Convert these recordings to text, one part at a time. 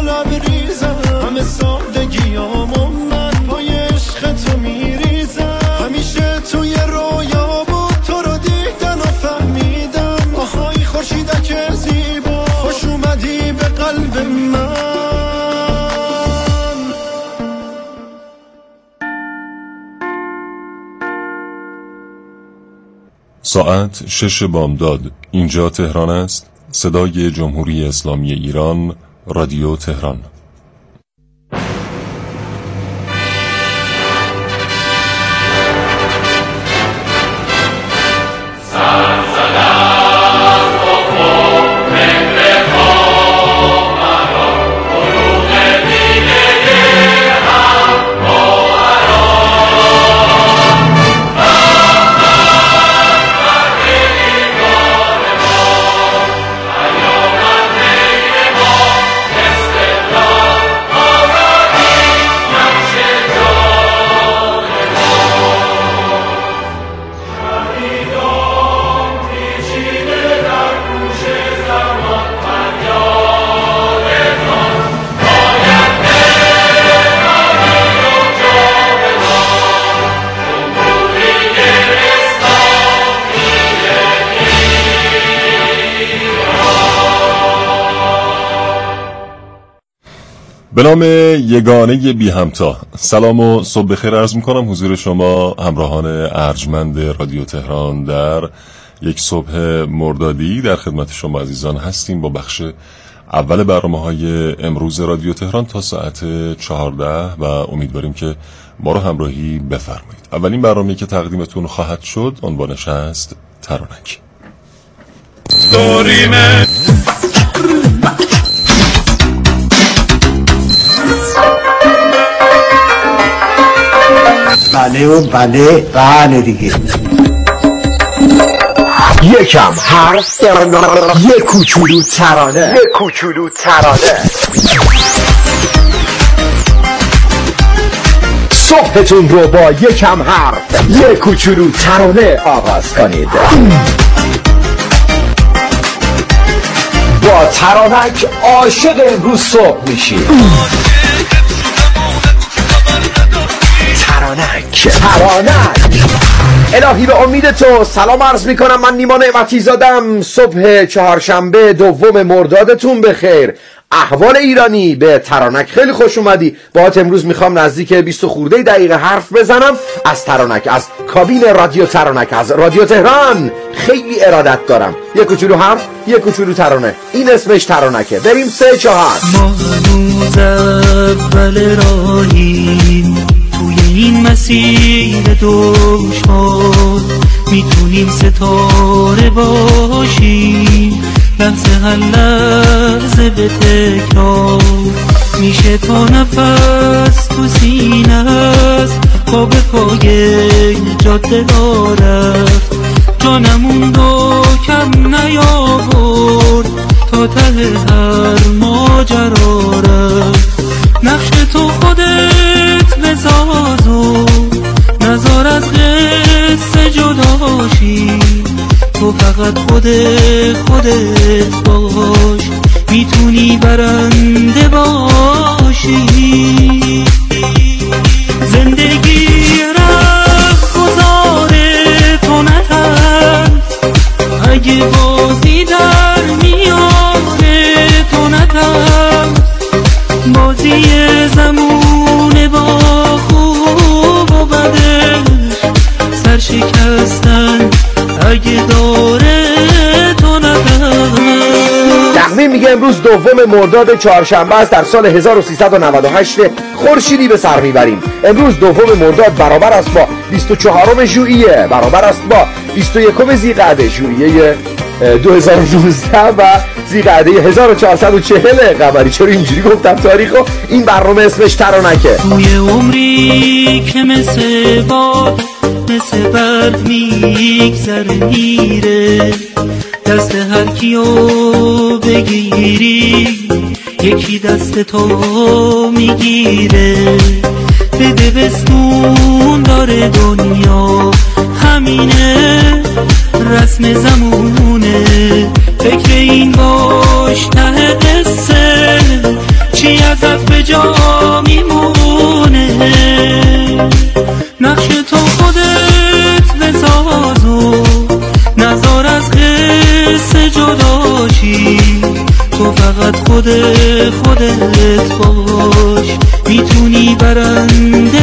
لبریزم، همه سادگیامو من پای عشق تو میریزم. همیشه توی رویا بود تو رو دیدن و فهمیدم. آهای خورشیدک زیبا خوش اومدی به قلب من. ساعت 6 بامداد. اینجا تهران است. صدای جمهوری اسلامی ایران، رادیو تهران. به نام یگانه بی همتا، سلام و صبح بخیر عرض میکنم حضور شما همراهان ارجمند رادیو تهران در یک صبح مردادی. در خدمت شما عزیزان هستیم با بخش اول برنامه‌های امروز رادیو تهران تا ساعت 14 و امیدواریم که ما رو همراهی بفرمایید. اولین برنامه‌ای که تقدیمتون خواهد شد عنوانش است ترانک. بله و بله دیگه. یکم حرف، یک کوچولو ترانه. صبحتون رو با یکم حرف، یک کوچولو ترانه آغاز کنید. با ترانک عاشق امروز صبح میشید. ترانک الهی به امید تو سلام عرض میکنم. من نیما نعمتی زادم. صبح چهارشنبه 2 مردادتون بخیر. احوال ایرانی به ترانک خیلی خوش اومدی. باهات امروز میخوام نزدیک 20 خورده دقیقه حرف بزنم از ترانک، از کابین رادیو ترانک، از رادیو تهران. خیلی ارادت دارم. یک کوچولو حرف، یک کوچولو ترانه. این اسمش ترانکه. بریم 3 4. ما هنوز اول راهیم توی این مسیر دشوار، میتونیم ستاره باشیم لحظه هر لحظه به تکرار. میشه تا نفس تو سینه است پا به پای جاده رفت. جانمون رو کم نیاورد تا ته هر ماجرا رفت. نقش تو خودت بساز و نزار از قصه جداشی. تو فقط خودت باش، میتونی برنده باشی. زندگی رفت گذاره تو نترس، اگه بازی در میاره تو نترس. بازی زمونه با خوب و بدش، سرشکستن اگه داره تو نداره. تقویم میگه امروز 2 مرداد چهارشنبه است در سال 1398 خورشیدی به سر میبریم. امروز 2 مرداد برابر است با 24 ژوئیه، برابر است با 21 ذیقعده ژوئیه 2019 و ذیقعده 1440 قمری. چرا اینجوری گفتم تاریخو؟ این برنامه اسمش ترانکه. توی عمری که مثل باد مثل برد میگذره میره، دست هر کیو بگیری یکی دست تو میگیره. بده بستون داره دنیا همینه، رسم زمونه. فکر این باش ته قصه چی ازت به جا میمونه. نقش تو خودت بساز و نزار از قصه جداشی، تو فقط خودت باش، میتونی برنده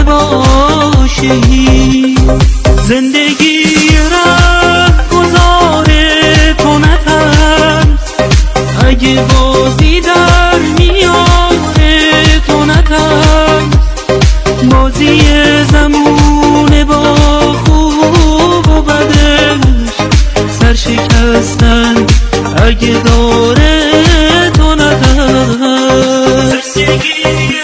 باشی. زندگی ره گذاره تو نترس، اگه بازی در میاره تو نترس. بازی زمونه با خوب و بدش، سرشکستن اگه داره تو نترس. زندگی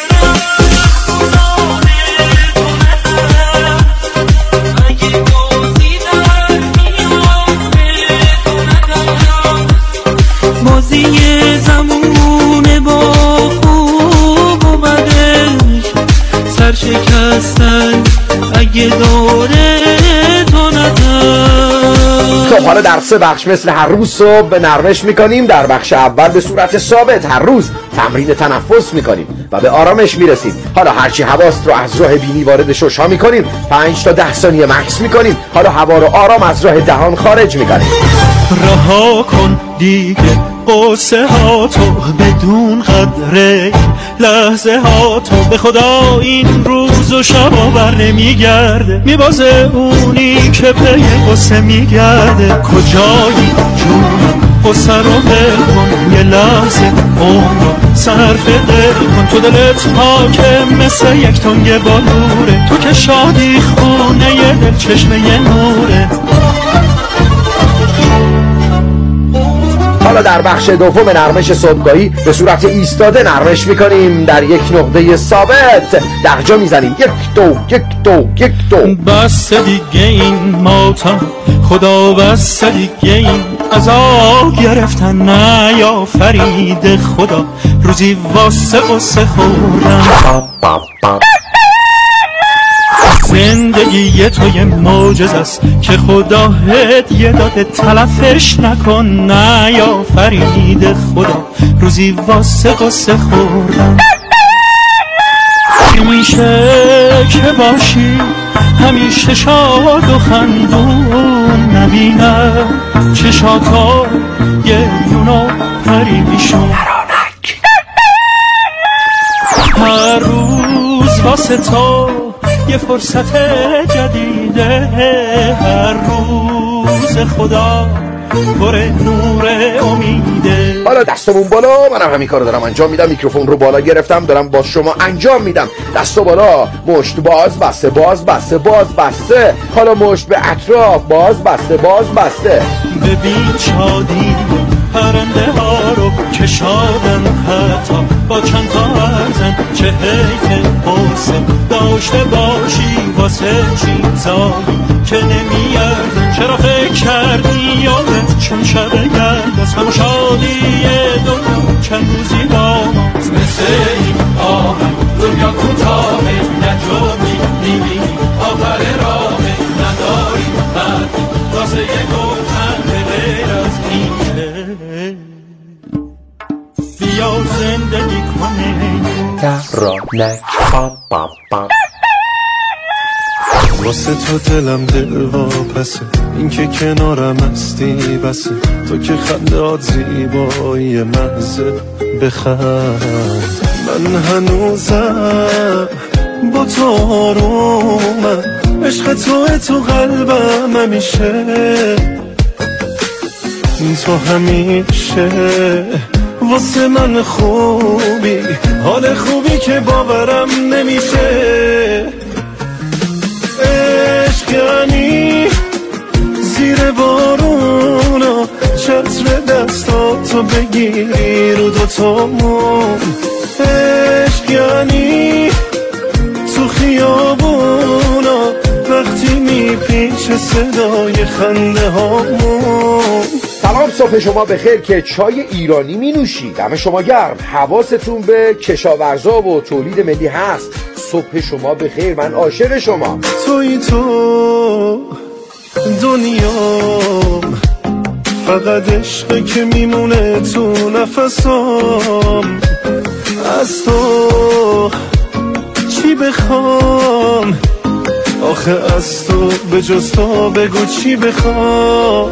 بازی زمونه با خوب و بدش، سرشکستن اگه داره تو نداشت. خب حالا در 3 بخش مثل هر روز صبح نرمش میکنیم. در بخش اول به صورت ثابت هر روز تمرین تنفس میکنیم و به آرامش میرسیم. حالا هرچی حواست رو از راه بینی وارد ششها میکنیم، 5 تا 10 ثانیه مکس میکنیم. حالا هوا رو آرام از راه دهان خارج میکنیم. رها کن دیگه قصه ها تو، بدون قدر لحظه ها تو. به خدا این روز و شبا بر نمیگرده، میبازه اونی که پی قصه میگرده. کجایی جونم قصه رو بل کن، یه لحظه عمر رو صرف دل کن. تو دلت حاکم مثل یک تنگ بالوره، تو که شادی خونه یه دل چشمه یه نوره. حالا در بخش دوم نرمش صبحگاهی به صورت ایستاده نرمش میکنیم. در یک نقطه ثابت 10 جا میزنیم. 1 2 1 2 1 2. بس دیگه این ماتم خدا، بس دیگه این عذاب گرفتن. نه یا فرید خدا، روزی واسه قصه خوردم. زندگی تو یه معجزه است که خدا هدیه داده، تلفش نکن. نه یا فرید خدا، روزی واسه قصه خوردم. میشه که باشی همیشه شاد و خندون، نبینم چشاتا یه دونو پریشون. هر روز واسه تو یه فرصت جدیده، هر روز خدا پر نور امیده. حالا دستمون بالا، منم همین کارو دارم انجام میدم. میکروفون رو بالا گرفتم، دارم با شما انجام میدم. دستو بالا، مشت باز بسته باز بسته باز بسته. حالا مشت به اطراف، باز بسته باز بسته. ببین شادی پرنده ها رو که شادن، حتی با چند تا ارزن. چه حیف حسن داشته باشی واسه چیزایی که نمیارزن. چرا فکر کردی یادت چون شب گرد است، همه شادی دنیا چند روزی داماست. مثل این آهن دنیا کوتاهه، نجومی نیمی آخر راهه. نداری حد واسه یه گفتن غیر از اینه. بیا زندگی کنه ترانک واسه تو دلم دل واپسه، این که کنارم هستی بسه. تو که خندات زیبایی محضه، بخند. من هنوزم با تو آرومم، عشق تو قلبم همیشه. تو همیشه واسه من خوبی، حال خوبی که باورم نمیشه. عشق یعنی زیر بارونا چتر دستاتو بگیری رو دوتامون. عشق یعنی تو خیابونا وقتی میپیچه صدای خنده هامون. سلام، صبح شما بخیر که چای ایرانی می نوشید. دم شما گرم، حواستون به کشاورزا و تولید ملی هست. صبح شما بخیر، من عاشق شما. توی تو دنیام، فقط عشقی که میمونه تو نفسام. از تو بخوام، آخه از تو به جز تو بگو چی بخوام.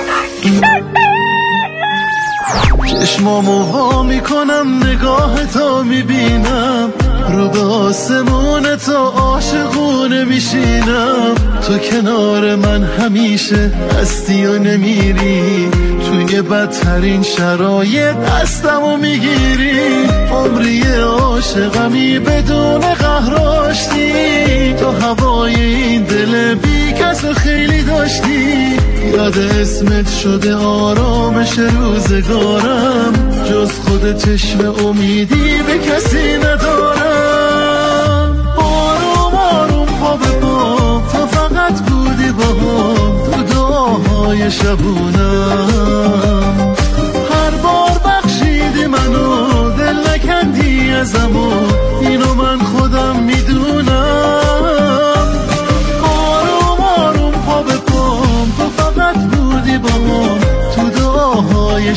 چشمامو وا میکنم نگاه تو میبینم، رو به آسمون تو عاشقونه میشینم. تو کنار من همیشه هستی و نمیری، توی بدترین شرایط دستمو میگیری. عمری عاشقمی بدون قهراشتی، تو هوای این دل بی کسو خیلی داشتی. یاد اسمت شده آرامش روزگارم، جز خود چشم امیدی به کسی ندارم. آروم آروم پا به پا تو فقط بودی با هم، تو دعاهای شبونم. هر بار بخشیدی منو، دل نکندی ازمو، اینو من خودم میدونم. آروم آروم پا به پا تو فقط بودی با هم، تو دعاهای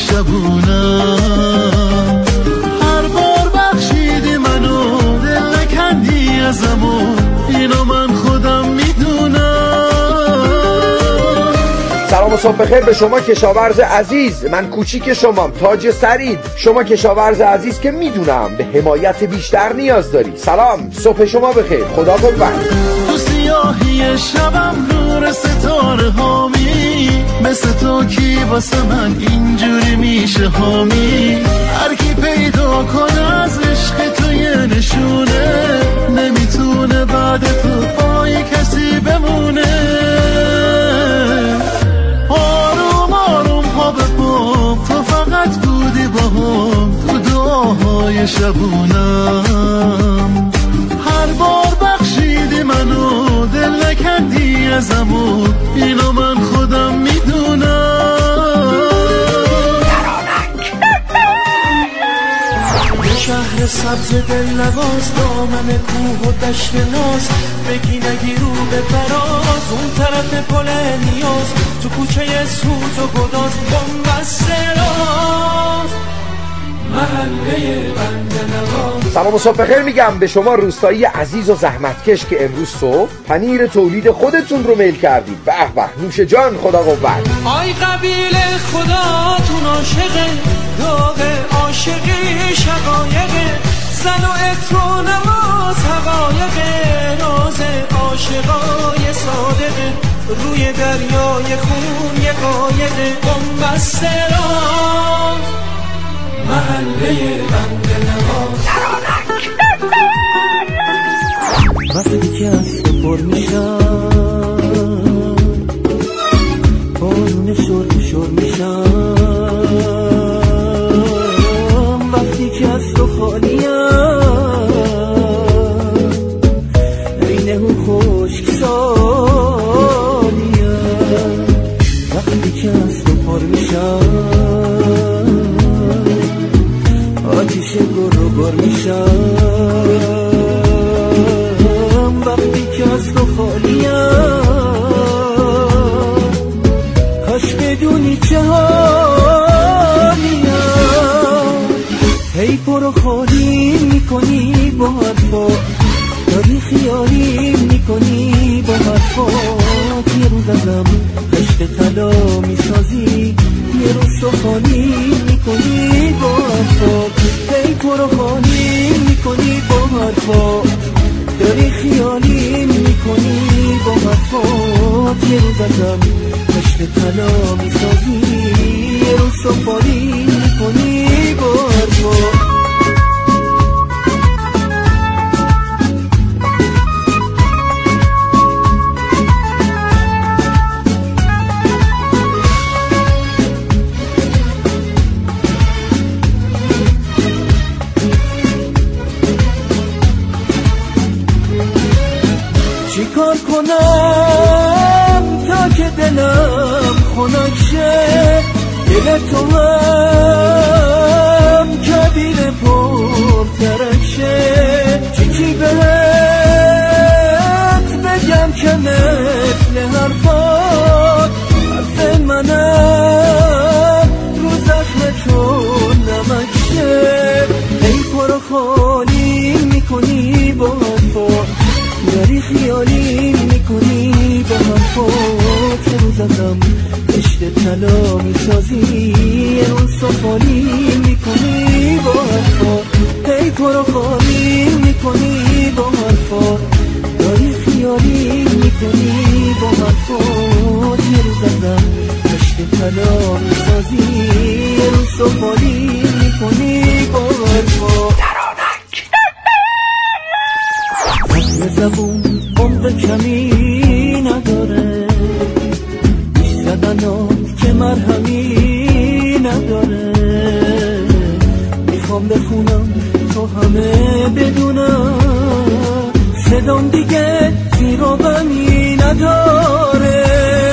شبونم. هر بار بخشیدی منو، دل نکندی ازمو، اینو من خودم میدونم. سلام و صبح بخیر به شما کشاورز عزیز. من کوچیک شمام، تاج سرید. شما کشاورز عزیز که میدونم به حمایت بیشتر نیاز داری. سلام، صبح شما بخیر، خدا قوت. تو سیاهی شبم نور ستاره هامی، مثل تو کی واسه من اینجوری میشه حامی. هر کی پیدا کنه از عشق تو یه نشونه، نمیتونه بعد تو پای کسی بمونه. آروم آروم پا به پا تو فقط بودی با هم، تو دعاهای شبونم. هر بار بخشیدی منو، دل نکندی ازمو، اینو من خودم میدونم. شهر سبز دل نواز، دامن کوه و دشت ناز، بگی نگی رو به فراز، اون طرف پل نیاز، تو کوچه سوز و گداز، بنبسته راز، محله بنده نواز. سلام و صبح بخیر میگم به شما روستایی عزیز و زحمتکش که امروز صبح پنیر تولید خودتون رو میل کردید. به به، نوش جان، خدا قوت. آی قبیل خداتون عاشقه، داغ عاشقی شقایقه، زن و عطر و نواز حقایقه، راز عاشقای صادقه، روی دریای خون یه قایقه، بنبسته راز، محله بنده نواز. وقتی که از تو پر میشم، بارون شرم شرم میشم. وقتی که از تو خالیم، عین اون خشک سالیم. وقتی که از تو پر میشم، آتیش گر و گر میشم. وقتی که از تو خالیم، کاش بدونی چه حالیم. هی پرو خالی میکنی با حرفا، داری خیالی میکنی با حرفا. یه روز ازم خشت طلا میسازی، یه روز تو خالی میکنی با حرفا. هی پرو خالی میکنی با حرفا، داری خیالی میکنی با حرفات. یه روز ازم خشت طلا میسازی، یه روز سفاری میکنی با حرفات. چیکار کنم تا که دلم خنک شه، دل تو هم کبیر پرترک شه. چی بهت بگم که مثل حرفات، حرف منم رو زخم چون نمک شه. ای پرو خالی میکنی با حرفات، طلا میسازی یه روز سفالی میکنی با حرفات هی تو رو خالی میکنی با حرفات داری خیالی میکنی با حرفات یه روز ازم عشق طلا میسازی یه روز سفالی میکنی با حرفات زخم زبون عمق کمی نداره زدنات که مرهمی نداره میخوام بخونم تو همه بدونم صدام دیگه زیر و بمی نداره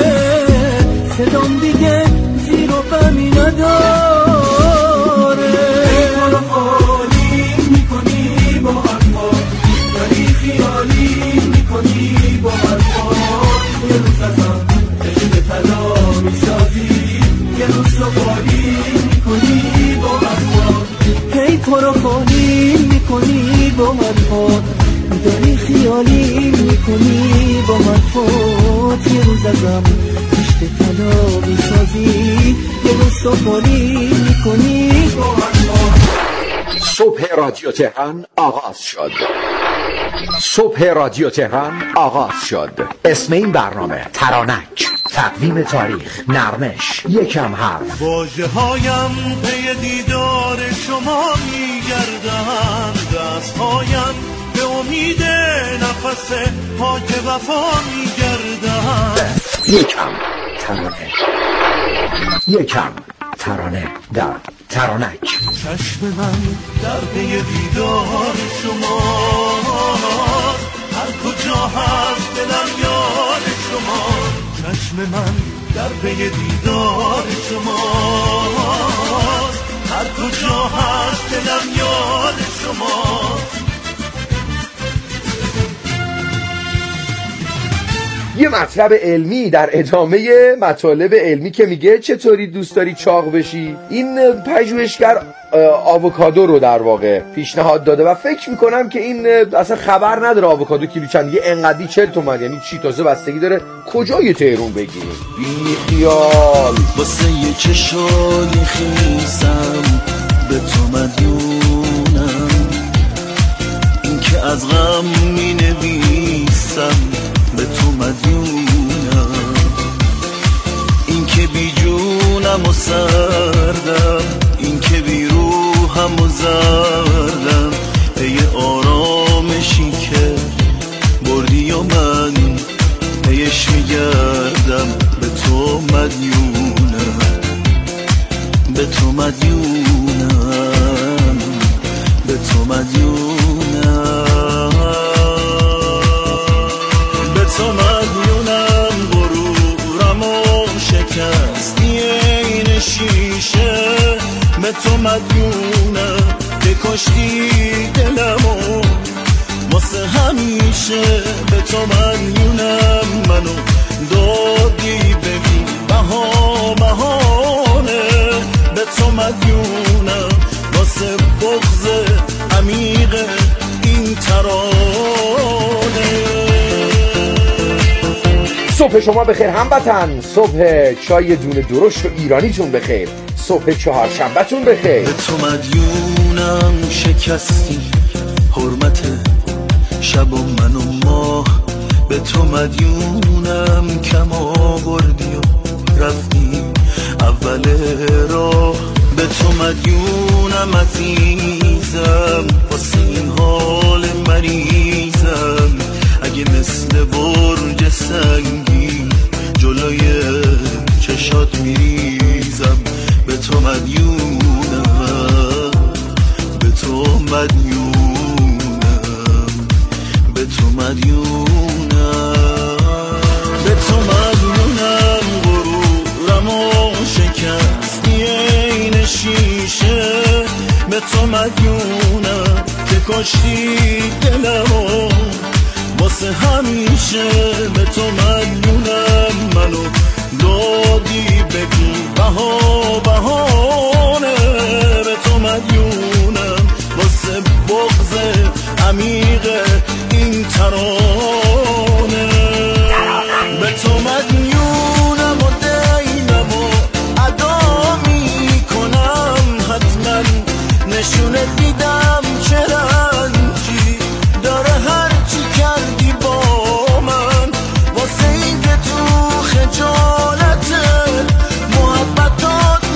صدام دیگه زیر و بمی نداره تو رو خالی میکنی با حرفات داری خیالی میکنی با حرفات یه روز ازم طلا میسازی یه روز سفالی میکنی با حرفات هی تو رو خالی میکنی با حرفات داری خیالی میکنی با حرفات یه روز ازم عشق طلا میسازی یه روز سفالی میکنی با حرفات. صبح رادیو تهران آغاز شد. صبح رادیو تهران آغاز شد. اسم این برنامه ترانک، تقویم تاریخ، نرمش، یکم حرف. واژه هایم پی دیدار شما میگردند دست هایم به امید نفس پاک وفا میگردند یکم ترانه، یکم ترانه در ترانک. چشم من در پی دیدار شما هر کجا هست دلم یاد شما چشم من در پی دیدار شما هر کجا هست دلم یاد شما یه مطلب علمی در ادامه مطالب علمی که میگه چطوری دوست داری چاق بشی. این پژوهشگر آووکادو رو در واقع پیشنهاد داده و فکر میکنم که این اصلا خبر نداره آووکادو کیلو چند، یه انقدی 40 تومن، یعنی چی تازه بستگی داره کجای تهران بگیریم. بی خیال واسه یه چشالی خیزم به تو مدیونم این که از غم می نویسم به تو مدیونم این که بی جونم و سردم این که بی روحم و زردم پی آرامشی که بردی و من پیش میگردم به تو مدیونم به تو مدیونم به تو مدیونم به تو مدیونم غرورم و شکستی این شیشه به تو مدیونم که کشتی دلمو واسه همیشه به تو مدیونم منو دادی ببین بهانه به تو مدیونم واسه بغض عمیق این ترانه. صبح شما بخیر هموطن، صبح چای دونه درشت و ایرانیتون بخیر، صبح چهارشنبه‌تون بخیر. به تو مدیونم شکستی حرمت شب و من و ماه به تو مدیونم کم آوردی و رفتی اول راه به تو مدیونم عزیزم واسه این حال مریضم اگه مثل برج سنگی جلوی چشات میریزم به تو مدیونم به تو مدیونم به تو مدیونم به تو مدیونم غرورم و شکستی این شیشه به تو مدیونم که کشتی دلمو واسه همیشه به تو مدیونم منو دادی بگی بهانه به تو مدیونم واسه بغض عمیق این ترانه به تو مدیونم و دینم و نشونت میدم چه رنجی داره هر چی کردی با من واسه این که تو خجالت محبتات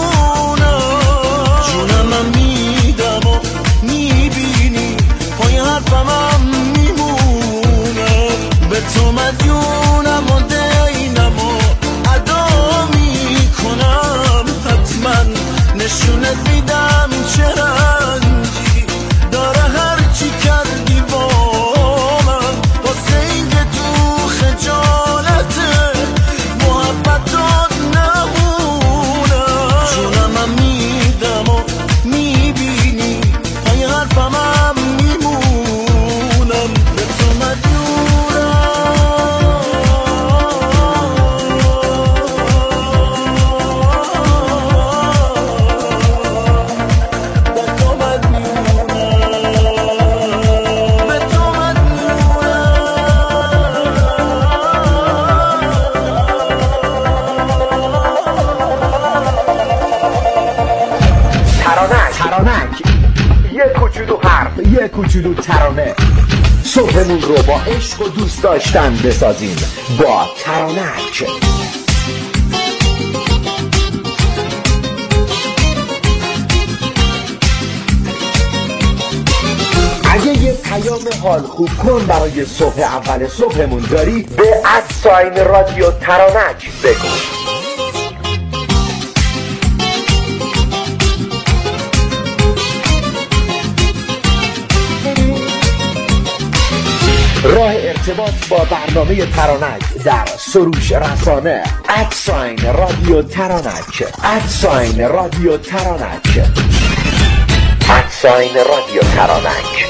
نمونم جونم من میدم و میبینی پای حرفم هم میمونم به تو مدیونم و دینم و ادا میکنم حتما نشونت میدم چه رنجی داره هر چی کردی با من واسه این که تو خجالت محبتات نمونم جونم من میدم و میبینی پای حرفم هم میمونم به تو ترانک یک کوچولو حرف یک کوچولو ترانه صبحمون رو با عشق و دوست داشتن بسازیم با ترانک. اگه یه پیام حال خوب کن برای صبح اول صبحمون داری به @ رادیو ترانک بگو. راه ارتباط با برنامه ترانک در سروش رسانه @ رادیو ترانک رادیو ترانک رادیو ترانک.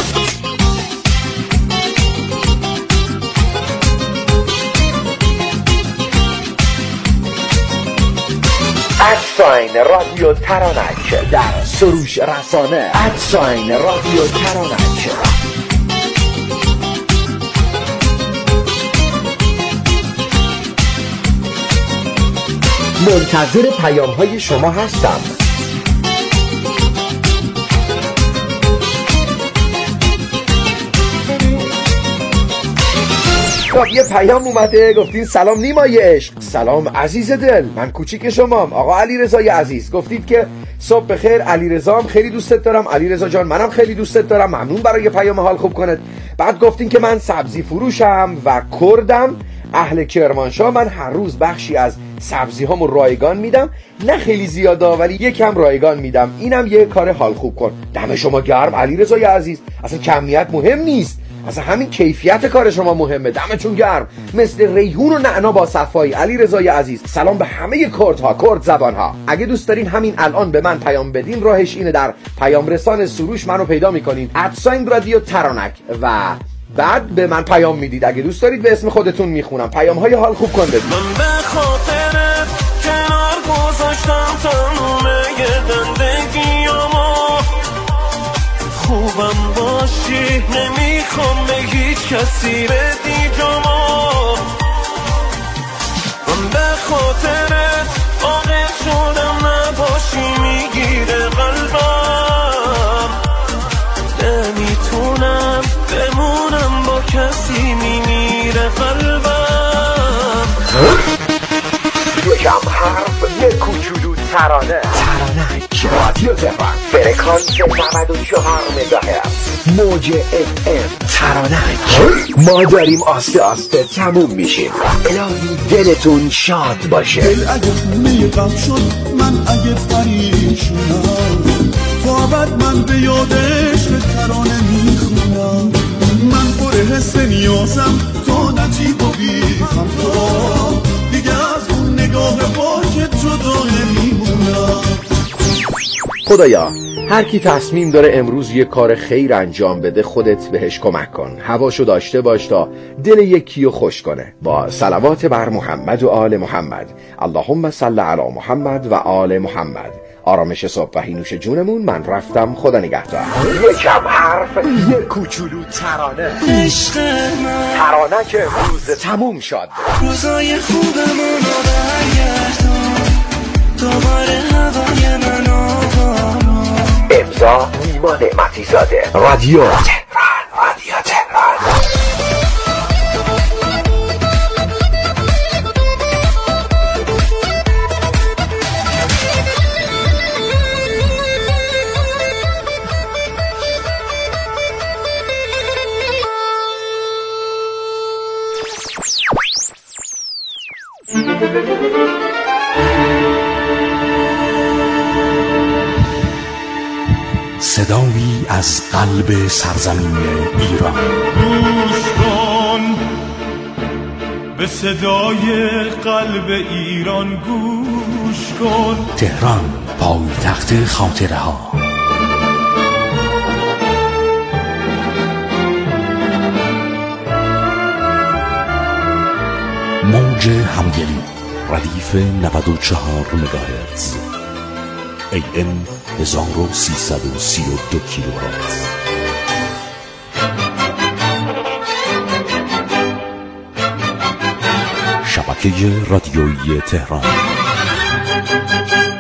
رادیو ترانک در سروش رسانه رادیو ترانک. منتظر پیام های شما هستم. یه پیام اومده گفتین سلام نیمای عشق. سلام عزیز دل، من کوچیک شمام آقا علیرضای عزیز. گفتید که صبح بخیر علیرضا، هم خیلی دوستت دارم. علیرضا جان منم خیلی دوستت دارم، ممنون برای پیام حال خوب کنت. بعد گفتین که من سبزی فروشم و کردم اهل کرمانشاه، من هر روز بخشی از سبزی هامو رایگان میدم، نه خیلی زیاده ولی یکم رایگان میدم، اینم یه کار حال خوب کن. دم شما گرم علیرضای عزیز، اصلا کمیت مهم نیست، اصلا همین کیفیت کار شما مهمه. دمتون گرم، مثل ریحون و نعنا با صفایی. علیرضای عزیز سلام به همه کردها، کرد زبانها. اگه دوست دارین همین الان به من پیام بدین، راهش اینه، در پیام رسان سروش منو پیدا میکنین @ رادیو ترانک و بعد به من پیام میدید. اگه دوست دارید به اسم خودتون میخونم. پیام های حال خوب کن بدید. من به خاطرت کنار گذاشتم تموم زندگیامو، خوبم باشی نمیخوام به هیچ کسی بدی جامو. من به خاطرت عاقل شدم نباشی میگیره قلبم، نمیتونم بمونم با کسی میمیره قلبم. یکم حرف یک کوچولو ترانه رادیو تهران فرکانس 94 مگاهرتز موج FM ترانک. ما داریم آسته آسته تموم میشیم. الهی دلتون شاد باشه. دل اگه خونه غم شد، من اگه پریشونم، تو ابد من به یاد عشق ترانه میخونم. من پر حس نیازم تا نجیب و بیخم، تا دیگه از اون نگاه پاکت جدا نمیمونم. خدایا هر کی تصمیم داره امروز یه کار خیر انجام بده، خودت بهش کمک کن، هواشو داشته باش تا دل یکیو خوش کنه. با صلوات بر محمد و آل محمد. اللهم صل علی محمد و آل محمد. آرامش صبح و هینوش جونمون. من رفتم، خدا نگهدار. یکم حرف یک کوچولو ترانه. عشق من ترانه که روز تموم شد. روزای خوبمون رو برگردون، دوباره هوای من آبارون. امضا نیما نعمتی زاده. رادیو تهران، رادیو تهران. صدایی از قلب سرزمین ایران. گوش کن به صدای قلب ایران، گوش کن. تهران، پایتخت خاطره ها. موج همدلی، ردیف 94 مگاهرتز، AM 1332 کیلوهرتز. شبکه رادیویی تهران.